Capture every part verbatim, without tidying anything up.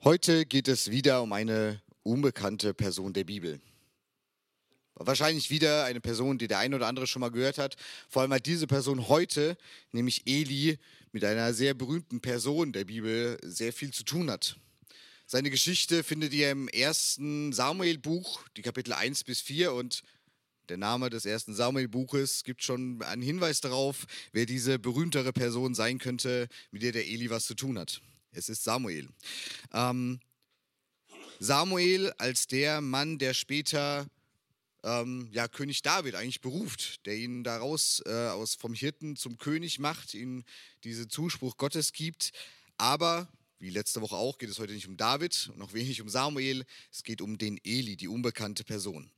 Heute geht es wieder um eine unbekannte Person der Bibel. Wahrscheinlich wieder eine Person, die der ein oder andere schon mal gehört hat. Vor allem hat diese Person heute, nämlich Eli, mit einer sehr berühmten Person der Bibel sehr viel zu tun hat. Seine Geschichte findet ihr im ersten Samuel-Buch, die Kapitel eins bis vier, und der Name des ersten Samuel-Buches gibt schon einen Hinweis darauf, wer diese berühmtere Person sein könnte, mit der der Eli was zu tun hat. Es ist Samuel. Ähm, Samuel als der Mann, der später ähm, ja, König David eigentlich beruft, der ihn daraus äh, aus vom Hirten zum König macht, ihm diesen Zuspruch Gottes gibt. Aber, wie letzte Woche auch, geht es heute nicht um David und noch wenig um Samuel. Es geht um den Eli, die unbekannte Person.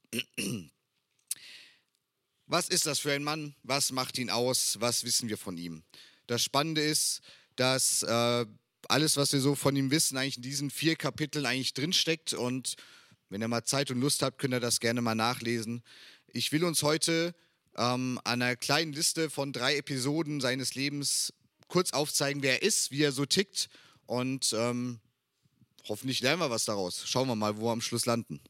Was ist das für ein Mann? Was macht ihn aus? Was wissen wir von ihm? Das Spannende ist, dass äh, alles, was wir so von ihm wissen, eigentlich in diesen vier Kapiteln eigentlich drinsteckt. Und wenn ihr mal Zeit und Lust habt, könnt ihr das gerne mal nachlesen. Ich will uns heute ähm, an einer kleinen Liste von drei Episoden seines Lebens kurz aufzeigen, wer er ist, wie er so tickt. Und ähm, hoffentlich lernen wir was daraus. Schauen wir mal, wo wir am Schluss landen.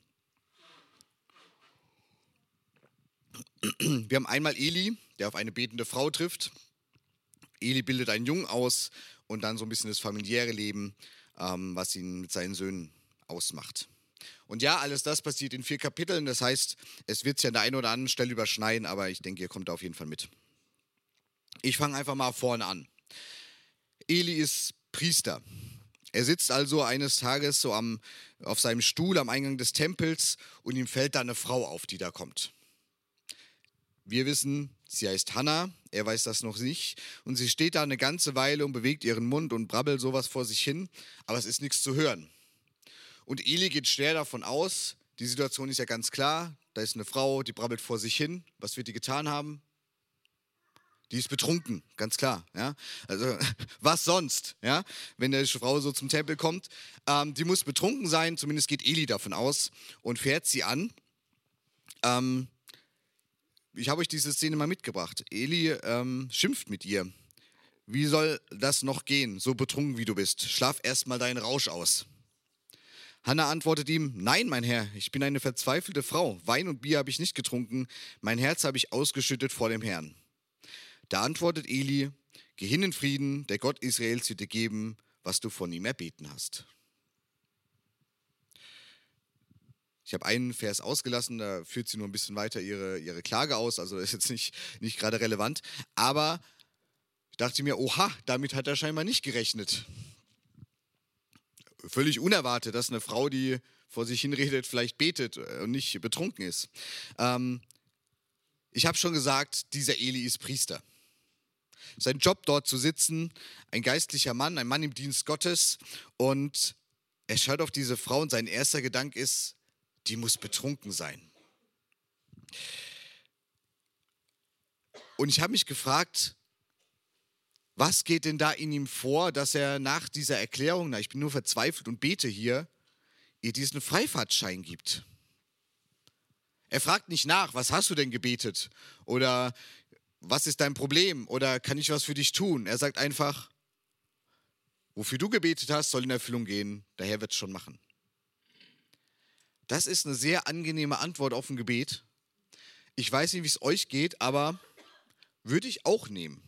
Wir haben einmal Eli, der auf eine betende Frau trifft. Eli bildet einen Jungen aus und dann so ein bisschen das familiäre Leben, ähm, was ihn mit seinen Söhnen ausmacht. Und ja, alles das passiert in vier Kapiteln. Das heißt, es wird sich an der einen oder anderen Stelle überschneiden, aber ich denke, ihr kommt da auf jeden Fall mit. Ich fange einfach mal vorne an. Eli ist Priester. Er sitzt also eines Tages so am, auf seinem Stuhl am Eingang des Tempels und ihm fällt da eine Frau auf, die da kommt. Wir wissen, sie heißt Hannah, er weiß das noch nicht. Und sie steht da eine ganze Weile und bewegt ihren Mund und brabbelt sowas vor sich hin, aber es ist nichts zu hören. Und Eli geht schwer davon aus, die Situation ist ja ganz klar, da ist eine Frau, die brabbelt vor sich hin. Was wird die getan haben? Die ist betrunken, ganz klar. Ja? Also was sonst, ja? Wenn eine Frau so zum Tempel kommt? Ähm, die muss betrunken sein, zumindest geht Eli davon aus und fährt sie an. Ähm, ich habe euch diese Szene mal mitgebracht. Eli ähm, schimpft mit ihr. Wie soll das noch gehen, so betrunken wie du bist? Schlaf erst mal deinen Rausch aus. Hannah antwortet ihm, nein, mein Herr, ich bin eine verzweifelte Frau. Wein und Bier habe ich nicht getrunken, mein Herz habe ich ausgeschüttet vor dem Herrn. Da antwortet Eli, geh hin in Frieden, der Gott Israels wird dir geben, was du von ihm erbeten hast. Ich habe einen Vers ausgelassen, da führt sie nur ein bisschen weiter ihre, ihre Klage aus, also das ist jetzt nicht, nicht gerade relevant. Aber ich dachte mir, oha, damit hat er scheinbar nicht gerechnet. Völlig unerwartet, dass eine Frau, die vor sich hinredet, vielleicht betet und nicht betrunken ist. Ähm, ich habe schon gesagt, dieser Eli ist Priester. Sein Job dort zu sitzen, ein geistlicher Mann, ein Mann im Dienst Gottes. Und er schaut auf diese Frau und sein erster Gedanke ist, die muss betrunken sein. Und ich habe mich gefragt, was geht denn da in ihm vor, dass er nach dieser Erklärung, na, ich bin nur verzweifelt und bete hier, ihr diesen Freifahrtschein gibt? Er fragt nicht nach, was hast du denn gebetet? Oder was ist dein Problem? Oder kann ich was für dich tun? Er sagt einfach, wofür du gebetet hast, soll in Erfüllung gehen, der Herr wird es schon machen. Das ist eine sehr angenehme Antwort auf ein Gebet. Ich weiß nicht, wie es euch geht, aber würde ich auch nehmen.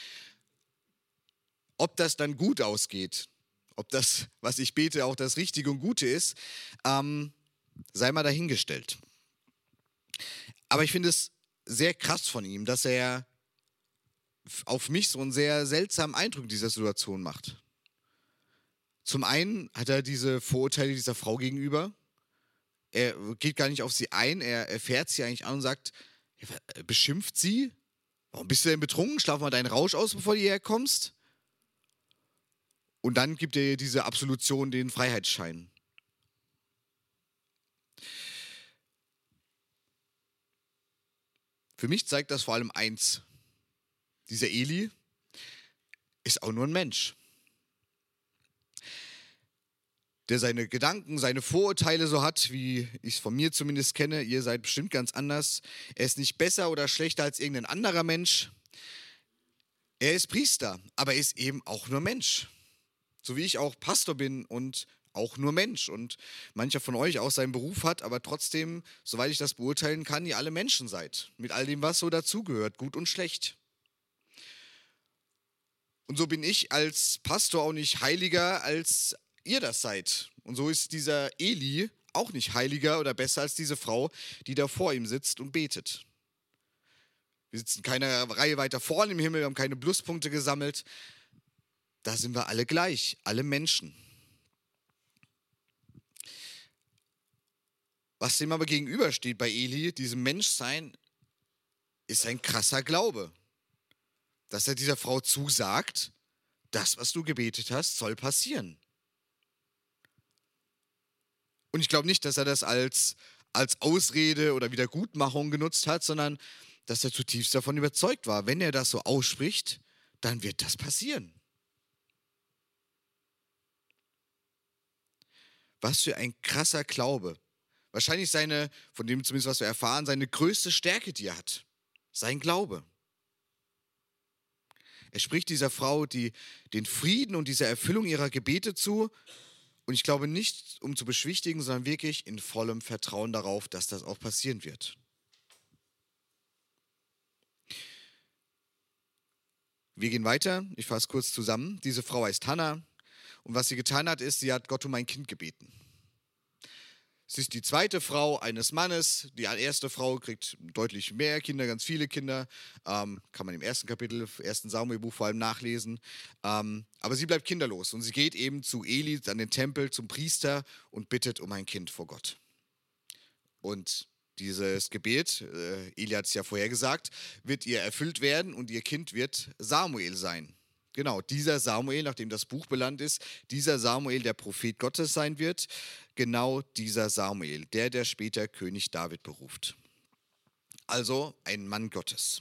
Ob das dann gut ausgeht, ob das, was ich bete, auch das Richtige und Gute ist, ähm, sei mal dahingestellt. Aber ich finde es sehr krass von ihm, dass er auf mich so einen sehr seltsamen Eindruck in dieser Situation macht. Zum einen hat er diese Vorurteile dieser Frau gegenüber. Er geht gar nicht auf sie ein, er, er fährt sie eigentlich an und sagt, beschimpft sie? Warum bist du denn betrunken? Schlaf mal deinen Rausch aus, bevor du hierher kommst. Und dann gibt er ihr diese Absolution, den Freiheitsschein. Für mich zeigt das vor allem eins. Dieser Eli ist auch nur ein Mensch, der seine Gedanken, seine Vorurteile so hat, wie ich es von mir zumindest kenne. Ihr seid bestimmt ganz anders. Er ist nicht besser oder schlechter als irgendein anderer Mensch. Er ist Priester, aber er ist eben auch nur Mensch. So wie ich auch Pastor bin und auch nur Mensch und mancher von euch auch seinen Beruf hat, aber trotzdem, soweit ich das beurteilen kann, ihr alle Menschen seid. Mit all dem, was so dazugehört, gut und schlecht. Und so bin ich als Pastor auch nicht heiliger, als ihr das seid. Und so ist dieser Eli auch nicht heiliger oder besser als diese Frau, die da vor ihm sitzt und betet. Wir sitzen keine Reihe weiter vorne im Himmel, wir haben keine Pluspunkte gesammelt. Da sind wir alle gleich, alle Menschen. Was dem aber gegenübersteht bei Eli, diesem Menschsein, ist ein krasser Glaube. Dass er dieser Frau zusagt, das, was du gebetet hast, soll passieren. Und ich glaube nicht, dass er das als, als Ausrede oder Wiedergutmachung genutzt hat, sondern dass er zutiefst davon überzeugt war, wenn er das so ausspricht, dann wird das passieren. Was für ein krasser Glaube. Wahrscheinlich seine, von dem zumindest was wir erfahren, seine größte Stärke, die er hat. Sein Glaube. Er spricht dieser Frau die, den Frieden und diese Erfüllung ihrer Gebete zu. Und ich glaube nicht, um zu beschwichtigen, sondern wirklich in vollem Vertrauen darauf, dass das auch passieren wird. Wir gehen weiter. Ich fasse kurz zusammen. Diese Frau heißt Hannah. Und was sie getan hat, ist, sie hat Gott um ein Kind gebeten. Sie ist die zweite Frau eines Mannes. Die erste Frau kriegt deutlich mehr Kinder, ganz viele Kinder. Ähm, kann man im ersten Kapitel, ersten Samuelbuch vor allem nachlesen. Ähm, aber sie bleibt kinderlos und sie geht eben zu Eli an den Tempel, zum Priester und bittet um ein Kind vor Gott. Und dieses Gebet, äh, Eli hat es ja vorher gesagt, wird ihr erfüllt werden und ihr Kind wird Samuel sein. Genau, dieser Samuel, nachdem das Buch benannt ist, dieser Samuel, der Prophet Gottes sein wird, genau dieser Samuel, der, der später König David beruft. Also ein Mann Gottes.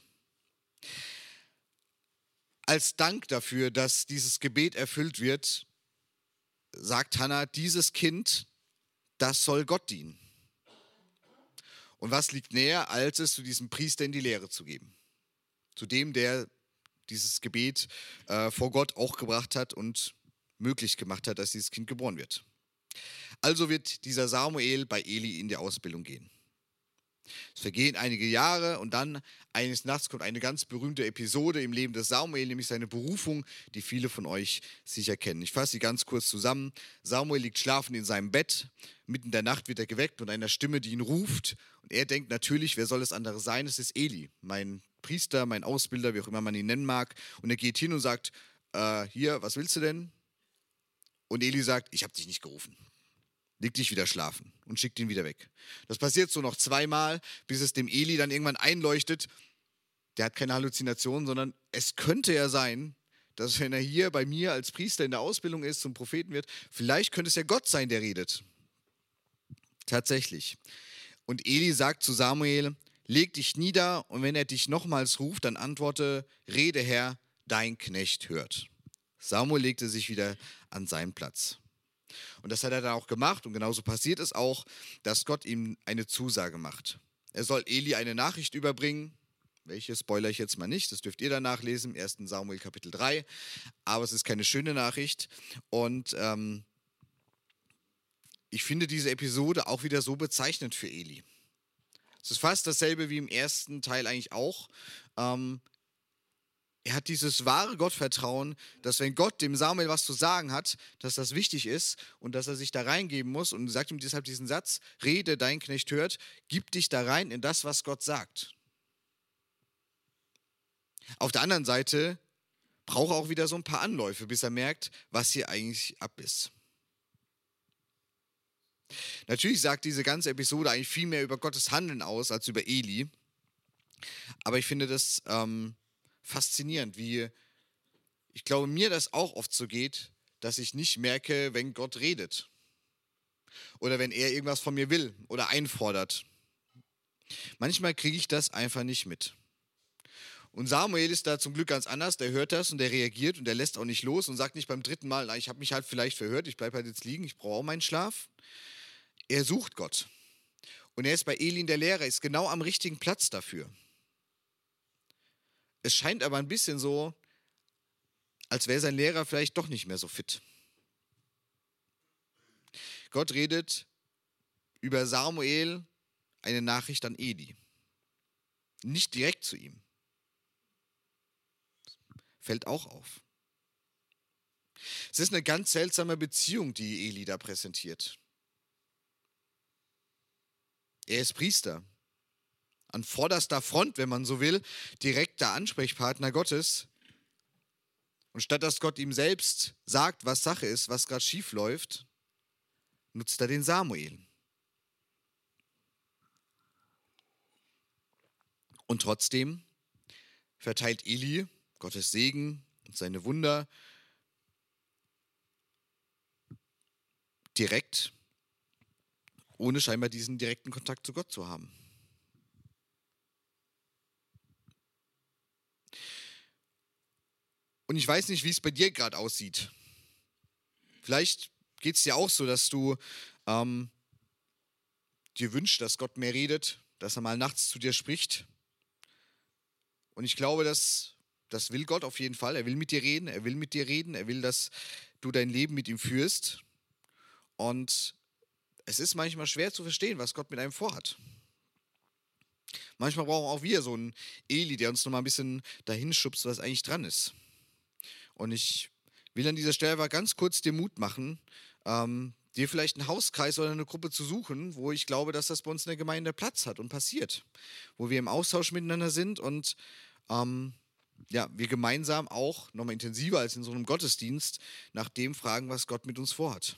Als Dank dafür, dass dieses Gebet erfüllt wird, sagt Hannah, dieses Kind, das soll Gott dienen. Und was liegt näher, als es zu diesem Priester in die Lehre zu geben? Zu dem, der dieses Gebet äh, vor Gott auch gebracht hat und möglich gemacht hat, dass dieses Kind geboren wird. Also wird dieser Samuel bei Eli in die Ausbildung gehen. Es vergehen einige Jahre und dann eines Nachts kommt eine ganz berühmte Episode im Leben des Samuel, nämlich seine Berufung, die viele von euch sicher kennen. Ich fasse sie ganz kurz zusammen. Samuel liegt schlafend in seinem Bett. Mitten in der Nacht wird er geweckt von einer Stimme, die ihn ruft. Und er denkt natürlich, wer soll es andere sein? Es ist Eli, mein Priester, mein Ausbilder, wie auch immer man ihn nennen mag. Und er geht hin und sagt, äh, hier, was willst du denn? Und Eli sagt, ich habe dich nicht gerufen. Leg dich wieder schlafen und schickt ihn wieder weg. Das passiert so noch zweimal, bis es dem Eli dann irgendwann einleuchtet. Der hat keine Halluzinationen, sondern es könnte ja sein, dass wenn er hier bei mir als Priester in der Ausbildung ist, zum Propheten wird, vielleicht könnte es ja Gott sein, der redet. Tatsächlich. Und Eli sagt zu Samuel, leg dich nieder und wenn er dich nochmals ruft, dann antworte, rede Herr, dein Knecht hört. Samuel legte sich wieder an seinen Platz. Und das hat er dann auch gemacht und genauso passiert es auch, dass Gott ihm eine Zusage macht. Er soll Eli eine Nachricht überbringen, welche spoilere ich jetzt mal nicht, das dürft ihr dann nachlesen, im ersten Samuel Kapitel drei, aber es ist keine schöne Nachricht und ähm, ich finde diese Episode auch wieder so bezeichnend für Eli. Es ist fast dasselbe wie im ersten Teil eigentlich auch. Ähm, Er hat dieses wahre Gottvertrauen, dass wenn Gott dem Samuel was zu sagen hat, dass das wichtig ist und dass er sich da reingeben muss und sagt ihm deshalb diesen Satz, rede, dein Knecht hört, gib dich da rein in das, was Gott sagt. Auf der anderen Seite braucht er auch wieder so ein paar Anläufe, bis er merkt, was hier eigentlich ab ist. Natürlich sagt diese ganze Episode eigentlich viel mehr über Gottes Handeln aus als über Eli, aber ich finde das ähm, faszinierend, wie, ich glaube, mir das auch oft so geht, dass ich nicht merke, wenn Gott redet oder wenn er irgendwas von mir will oder einfordert. Manchmal kriege ich das einfach nicht mit. Und Samuel ist da zum Glück ganz anders, der hört das und der reagiert und der lässt auch nicht los und sagt nicht beim dritten Mal, na, ich habe mich halt vielleicht verhört, ich bleibe halt jetzt liegen, ich brauche auch meinen Schlaf. Er sucht Gott. Und er ist bei Eli in der Lehre, ist genau am richtigen Platz dafür. Es scheint aber ein bisschen so, als wäre sein Lehrer vielleicht doch nicht mehr so fit. Gott redet über Samuel eine Nachricht an Eli. Nicht direkt zu ihm. Fällt auch auf. Es ist eine ganz seltsame Beziehung, die Eli da präsentiert. Er ist Priester. An vorderster Front, wenn man so will, direkter Ansprechpartner Gottes. Und statt dass Gott ihm selbst sagt, was Sache ist, was gerade schief läuft, nutzt er den Samuel. Und trotzdem verteilt Eli Gottes Segen und seine Wunder direkt, ohne scheinbar diesen direkten Kontakt zu Gott zu haben. Und ich weiß nicht, wie es bei dir gerade aussieht. Vielleicht geht es dir auch so, dass du ähm, dir wünschst, dass Gott mehr redet, dass er mal nachts zu dir spricht. Und ich glaube, dass, das will Gott auf jeden Fall. Er will mit dir reden, er will mit dir reden, er will, dass du dein Leben mit ihm führst. Und es ist manchmal schwer zu verstehen, was Gott mit einem vorhat. Manchmal brauchen auch wir so einen Eli, der uns nochmal ein bisschen dahin schubst, was eigentlich dran ist. Und ich will an dieser Stelle aber ganz kurz dir Mut machen, ähm, dir vielleicht einen Hauskreis oder eine Gruppe zu suchen, wo ich glaube, dass das bei uns in der Gemeinde Platz hat und passiert. Wo wir im Austausch miteinander sind und ähm, ja, wir gemeinsam auch nochmal intensiver als in so einem Gottesdienst nach dem fragen, was Gott mit uns vorhat.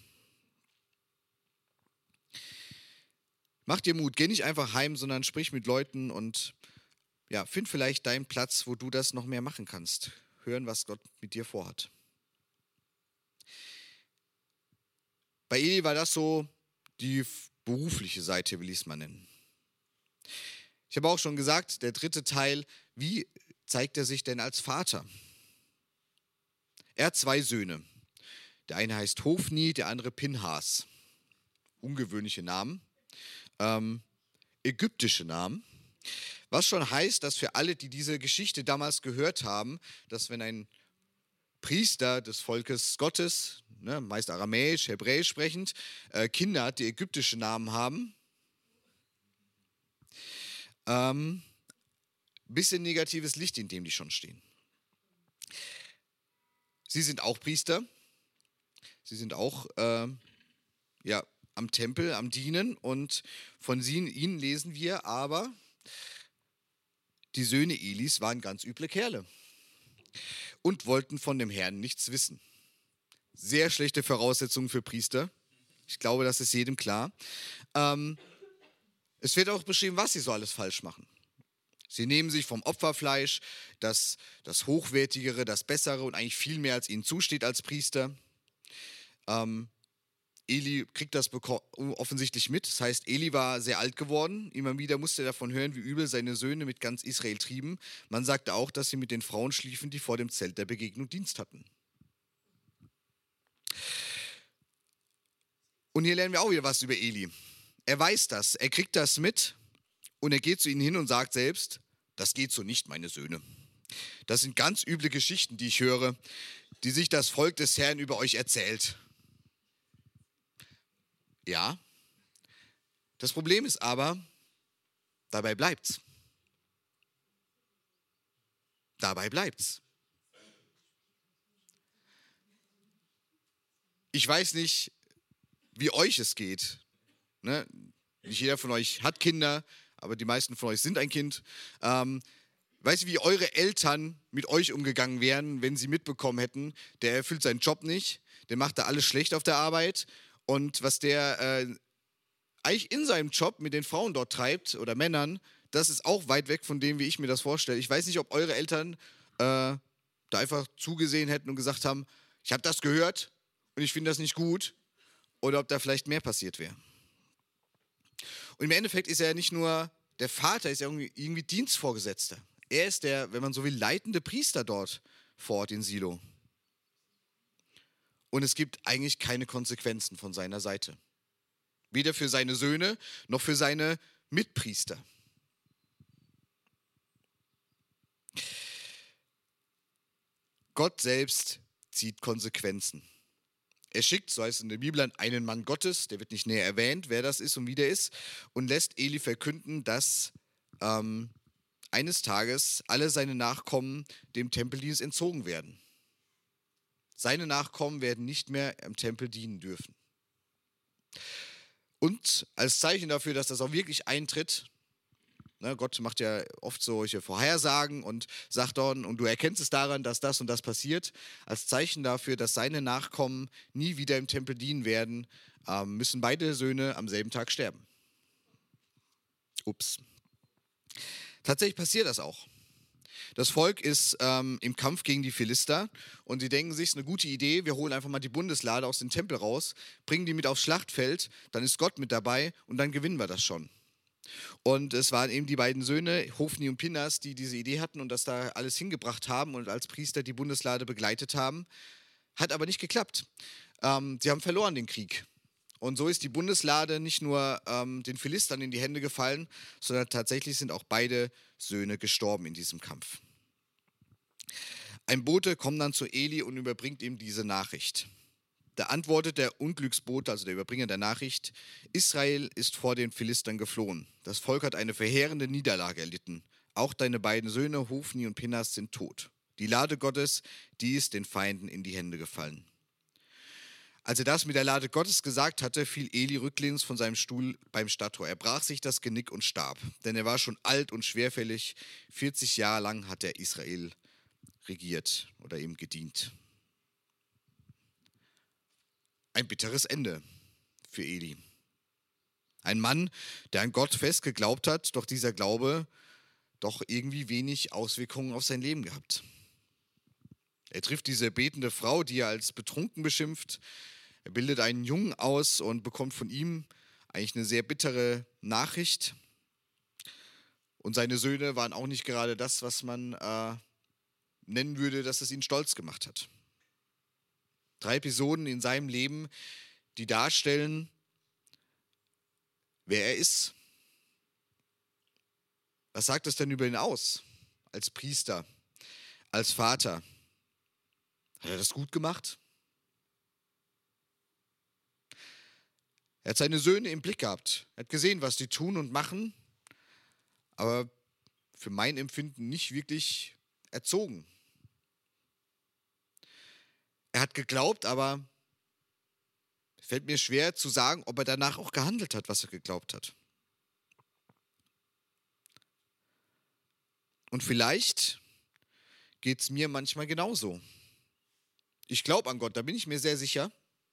Mach dir Mut, geh nicht einfach heim, sondern sprich mit Leuten und ja, find vielleicht deinen Platz, wo du das noch mehr machen kannst. Hören, was Gott mit dir vorhat. Bei Eli war das so die berufliche Seite, will ich es mal nennen. Ich habe auch schon gesagt, der dritte Teil, wie zeigt er sich denn als Vater? Er hat zwei Söhne. Der eine heißt Hofni, der andere Pinhas. Ungewöhnliche Namen. Ähm, ägyptische Namen. Was schon heißt, dass für alle, die diese Geschichte damals gehört haben, dass wenn ein Priester des Volkes Gottes, ne, meist aramäisch, hebräisch sprechend, äh, Kinder hat, die ägyptische Namen haben, ähm, bisschen negatives Licht, in dem die schon stehen. Sie sind auch Priester. Sie sind auch äh, ja, am Tempel, am Dienen und von sie, ihnen lesen wir aber, die Söhne Elis waren ganz üble Kerle und wollten von dem Herrn nichts wissen. Sehr schlechte Voraussetzungen für Priester. Ich glaube, das ist jedem klar. Ähm, es wird auch beschrieben, was sie so alles falsch machen. Sie nehmen sich vom Opferfleisch das, das Hochwertigere, das Bessere und eigentlich viel mehr, als ihnen zusteht als Priester. Ähm, Eli kriegt das offensichtlich mit. Das heißt, Eli war sehr alt geworden. Immer wieder musste er davon hören, wie übel seine Söhne mit ganz Israel trieben. Man sagte auch, dass sie mit den Frauen schliefen, die vor dem Zelt der Begegnung Dienst hatten. Und hier lernen wir auch wieder was über Eli. Er weiß das, er kriegt das mit und er geht zu ihnen hin und sagt selbst, das geht so nicht, meine Söhne. Das sind ganz üble Geschichten, die ich höre, die sich das Volk des Herrn über euch erzählt. Ja, das Problem ist aber, dabei bleibt's. Dabei bleibt's. Ich weiß nicht, wie euch es geht. Ne? Nicht jeder von euch hat Kinder, aber die meisten von euch sind ein Kind. Ähm, weiß ich, wie eure Eltern mit euch umgegangen wären, wenn sie mitbekommen hätten, der erfüllt seinen Job nicht, der macht da alles schlecht auf der Arbeit und was der äh, eigentlich in seinem Job mit den Frauen dort treibt oder Männern, das ist auch weit weg von dem, wie ich mir das vorstelle. Ich weiß nicht, ob eure Eltern äh, da einfach zugesehen hätten und gesagt haben, ich habe das gehört und ich finde das nicht gut, oder ob da vielleicht mehr passiert wäre. Und im Endeffekt ist er ja nicht nur der Vater, ist ja irgendwie, irgendwie Dienstvorgesetzter. Er ist der, wenn man so will, leitende Priester dort vor Ort in Silo. Und es gibt eigentlich keine Konsequenzen von seiner Seite. Weder für seine Söhne noch für seine Mitpriester. Gott selbst zieht Konsequenzen. Er schickt, so heißt es in der Bibel, einen Mann Gottes, der wird nicht näher erwähnt, wer das ist und wie der ist, und lässt Eli verkünden, dass ähm, eines Tages alle seine Nachkommen dem Tempeldienst entzogen werden. Seine Nachkommen werden nicht mehr im Tempel dienen dürfen. Und als Zeichen dafür, dass das auch wirklich eintritt, ne, Gott macht ja oft solche Vorhersagen und sagt dann, und du erkennst es daran, dass das und das passiert, als Zeichen dafür, dass seine Nachkommen nie wieder im Tempel dienen werden, ähm, müssen beide Söhne am selben Tag sterben. Ups. Tatsächlich passiert das auch. Das Volk ist ähm, im Kampf gegen die Philister und sie denken sich, es ist eine gute Idee, wir holen einfach mal die Bundeslade aus dem Tempel raus, bringen die mit aufs Schlachtfeld, dann ist Gott mit dabei und dann gewinnen wir das schon. Und es waren eben die beiden Söhne, Hofni und Pinhas, die diese Idee hatten und das da alles hingebracht haben und als Priester die Bundeslade begleitet haben. Hat aber nicht geklappt. Ähm, sie haben verloren den Krieg. Und so ist die Bundeslade nicht nur ähm, den Philistern in die Hände gefallen, sondern tatsächlich sind auch beide Söhne gestorben in diesem Kampf. Ein Bote kommt dann zu Eli und überbringt ihm diese Nachricht. Da antwortet der Unglücksbote, also der Überbringer der Nachricht: Israel ist vor den Philistern geflohen. Das Volk hat eine verheerende Niederlage erlitten. Auch deine beiden Söhne, Hofni und Pinhas, sind tot. Die Lade Gottes, die ist den Feinden in die Hände gefallen. Als er das mit der Lade Gottes gesagt hatte, fiel Eli rücklings von seinem Stuhl beim Stadttor. Er brach sich das Genick und starb, denn er war schon alt und schwerfällig. vierzig Jahre lang hat er Israel regiert oder ihm gedient. Ein bitteres Ende für Eli. Ein Mann, der an Gott fest geglaubt hat, doch dieser Glaube doch irgendwie wenig Auswirkungen auf sein Leben gehabt. Er trifft diese betende Frau, die er als betrunken beschimpft. Er bildet einen Jungen aus und bekommt von ihm eigentlich eine sehr bittere Nachricht. Und seine Söhne waren auch nicht gerade das, was man äh, nennen würde, dass es ihn stolz gemacht hat. Drei Episoden in seinem Leben, die darstellen, wer er ist. Was sagt es denn über ihn aus? Als Priester, als Vater. Hat er das gut gemacht? Er hat seine Söhne im Blick gehabt. Er hat gesehen, was die tun und machen, aber für mein Empfinden nicht wirklich erzogen. Er hat geglaubt, aber es fällt mir schwer zu sagen, ob er danach auch gehandelt hat, was er geglaubt hat. Und vielleicht geht es mir manchmal genauso. Ich glaube an Gott, da bin ich mir sehr sicher.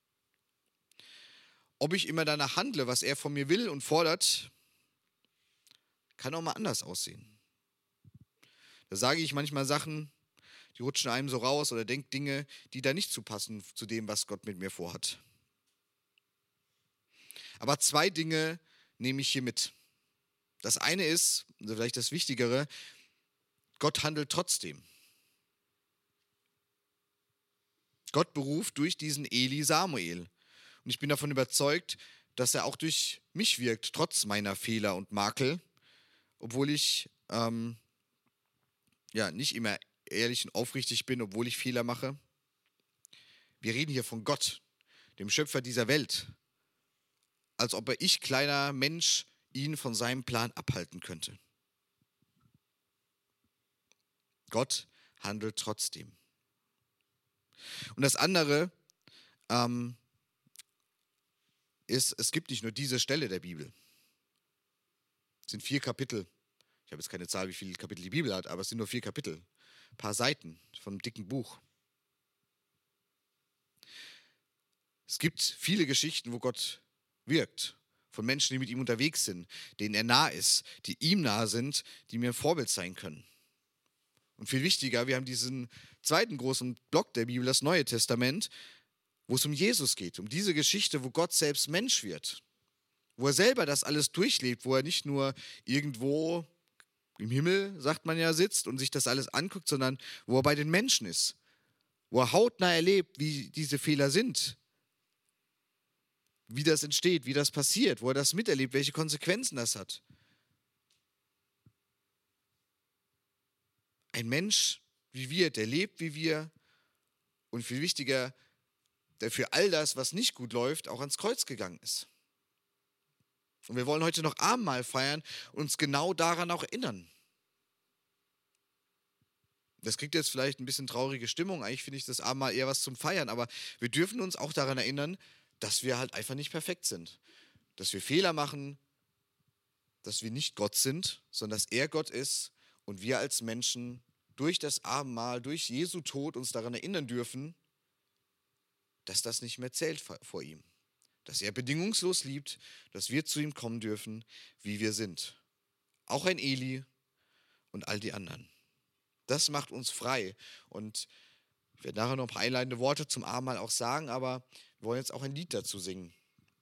Ob ich immer danach handle, was er von mir will und fordert, kann auch mal anders aussehen. Da sage ich manchmal Sachen, die rutschen einem so raus oder denke Dinge, die da nicht zupassen zu dem, was Gott mit mir vorhat. Aber zwei Dinge nehme ich hier mit. Das eine ist, also vielleicht das Wichtigere, Gott handelt trotzdem. Gott beruft durch diesen Eli Samuel. Und ich bin davon überzeugt, dass er auch durch mich wirkt, trotz meiner Fehler und Makel, obwohl ich ähm, ja nicht immer ehrlich und aufrichtig bin, obwohl ich Fehler mache. Wir reden hier von Gott, dem Schöpfer dieser Welt, als ob er, ich kleiner Mensch, ihn von seinem Plan abhalten könnte. Gott handelt trotzdem. Und das andere ähm, ist, es gibt nicht nur diese Stelle der Bibel. Es sind vier Kapitel. Ich habe jetzt keine Zahl, wie viele Kapitel die Bibel hat, aber es sind nur vier Kapitel. Ein paar Seiten von einem dicken Buch. Es gibt viele Geschichten, wo Gott wirkt. Von Menschen, die mit ihm unterwegs sind, denen er nah ist, die ihm nahe sind, die mir ein Vorbild sein können. Und viel wichtiger, wir haben diesen zweiten großen Block der Bibel, das Neue Testament, wo es um Jesus geht, um diese Geschichte, wo Gott selbst Mensch wird, wo er selber das alles durchlebt, wo er nicht nur irgendwo im Himmel, sagt man ja, sitzt und sich das alles anguckt, sondern wo er bei den Menschen ist, wo er hautnah erlebt, wie diese Fehler sind, wie das entsteht, wie das passiert, wo er das miterlebt, welche Konsequenzen das hat. Ein Mensch wie wir, der lebt wie wir und viel wichtiger, der für all das, was nicht gut läuft, auch ans Kreuz gegangen ist. Und wir wollen heute noch Abendmahl feiern und uns genau daran auch erinnern. Das kriegt jetzt vielleicht ein bisschen traurige Stimmung. Eigentlich finde ich das Abendmahl eher was zum Feiern. Aber wir dürfen uns auch daran erinnern, dass wir halt einfach nicht perfekt sind. Dass wir Fehler machen, dass wir nicht Gott sind, sondern dass er Gott ist und wir als Menschen durch das Abendmahl, durch Jesu Tod uns daran erinnern dürfen, dass das nicht mehr zählt vor ihm. Dass er bedingungslos liebt, dass wir zu ihm kommen dürfen, wie wir sind. Auch ein Eli und all die anderen. Das macht uns frei. Und ich werde nachher noch ein paar einleitende Worte zum Abendmahl auch sagen, aber wir wollen jetzt auch ein Lied dazu singen.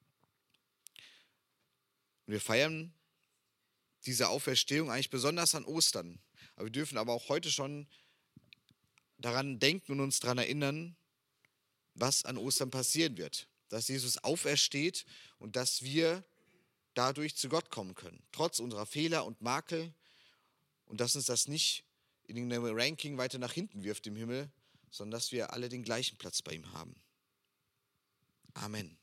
Und wir feiern diese Auferstehung eigentlich besonders an Ostern. Aber wir dürfen aber auch heute schon daran denken und uns daran erinnern, was an Ostern passieren wird. Dass Jesus aufersteht und dass wir dadurch zu Gott kommen können. Trotz unserer Fehler und Makel. Und dass uns das nicht in irgendeinem Ranking weiter nach hinten wirft im Himmel, sondern dass wir alle den gleichen Platz bei ihm haben. Amen.